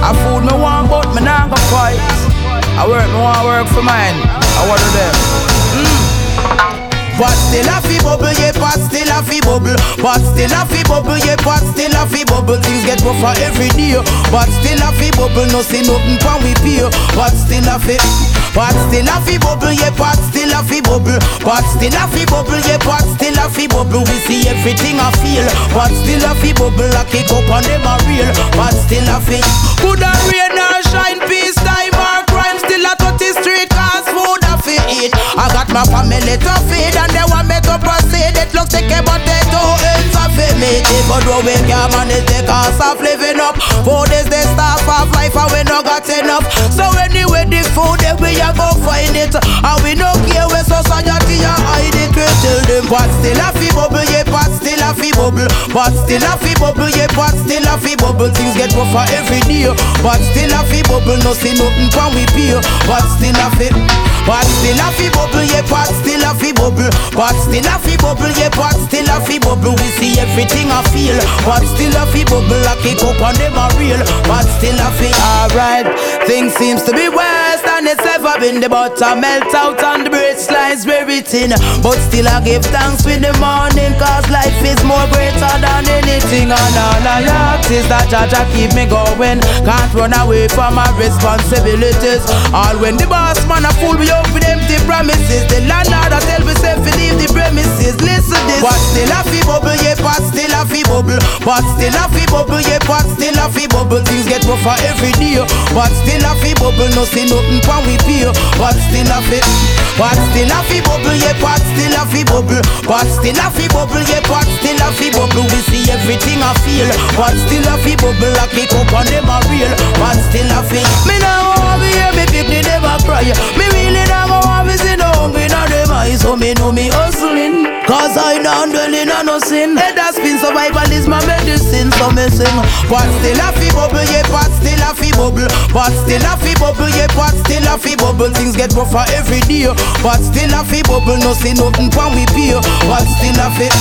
I food me want, but me nah go fight. I want work for mine. I want to them. But still a fi bubble, yeah, but still a fi bubble. But still a fi bubble, yeah, but still a fi bubble. Things get rougher every day. But still a fi bubble, no see nothing from we pay. But still a fi bubble, yeah, but still a fi bubble. But still a fi bubble, yeah, but still a fi bubble. We see everything I feel. But still a fi bubble, I kick up on them a real. But still a fi good and rain or shine, peace, time or crime. Still a 30 street cause food a fi eat. I got my family to feed and they want me to proceed. It looks like a potato ends of it. Even though we can't manage the cost of living up, food is the staff of life and we no got enough. So anyway the food that we a go find it. And we no care where society a hide it. We tell them but still a fi bubble, yeah, but still a fi bubble. But still a fi bubble, yeah, but still a fi bubble. Things get rougher every day. But still a fi bubble, no see nothing from we pay. But still a fi bubble, yeah, but still a fi bubble. But still a fi bubble, yeah, but still a fi bubble. We see everything I feel. But still a fi bubble, I kick up on them a real. But still a fi alright. Things seems to be worse than it's ever been. The butter melt out and the bread slides very thin. But still I give thanks with the morning, cause life is more greater than anything. And all I ask is that Jaja keep me going. Can't run away from my responsibilities. All when the boss man a fool me up with empty promises. The landlord a tell me say fi leave the premises. Listen this. But still a fi bubble, yeah, but still a fi bubble. But still a fi bubble, yeah, but still a fi bubble. Things get rougher every day. But still a fi bubble, no see nothing from we pay. But still a fi bubble, yeah, but still a fi bubble. But still a fi bubble, yeah, but still a fi bubble. We see everything I feel. But still a fi bubble, I kick up on them a real. But still a fi. Me now want me hear me picnic never cry. Me really now want me see no hungry now them eyes. So me know me hustling, cause I don't dwell in no sin. Head has been survival is my medicine. So me sing. But still a fi bubble, yeah, but still a fi bubble. But still a fi bubble, yeah, but still a fi bubble. Things get rougher every day. But still a fi bubble, no see nothing from we pay. But still a fi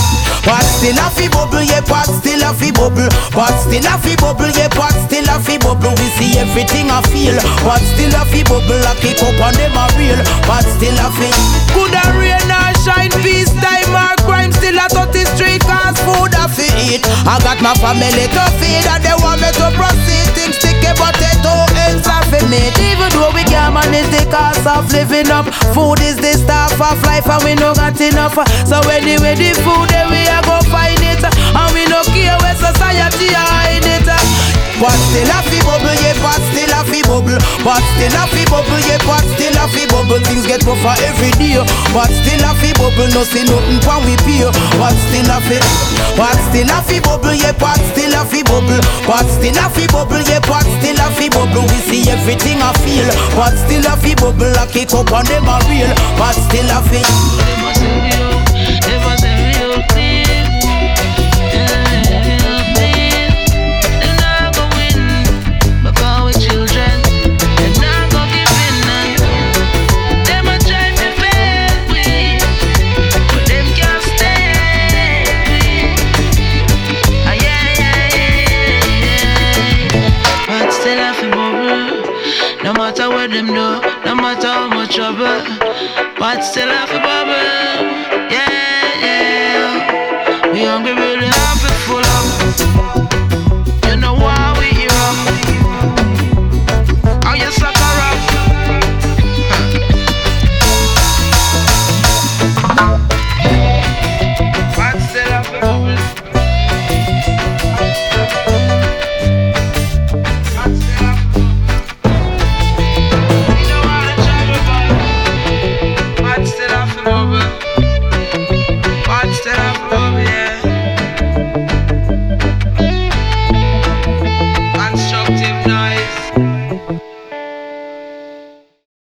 bubble, yeah, but still a fi bubble. But still a fi bubble, yeah, but still a fi bubble. We see everything I feel. But still a fi bubble, I kick up on them a real. But still a fi good and rain or shine, peace, time or crime. Still a 30 street cause food a fi eat. I got my family to feed and they want me to proceed. Things sticky potato ends a fi meat. Even though we can't manage the cost of living up, food is the staff of life and we no got enough. So anyway the food then we a go find it. And we no care where society a hide it. But still a fi bubble, yeah, but still a fi bubble. But still a fi bubble, yeah, but still a fi bubble. Things get rougher every day. But still a fi bubble, no see nothing from we pay. But still a fi bubble, yeah, but still a fi bubble. But still a fi bubble, yeah, but still a fi bubble. We see everything I feel. But still a fi bubble, I kick up on them a real. But still a fi. No matter what them do, no matter how much trouble,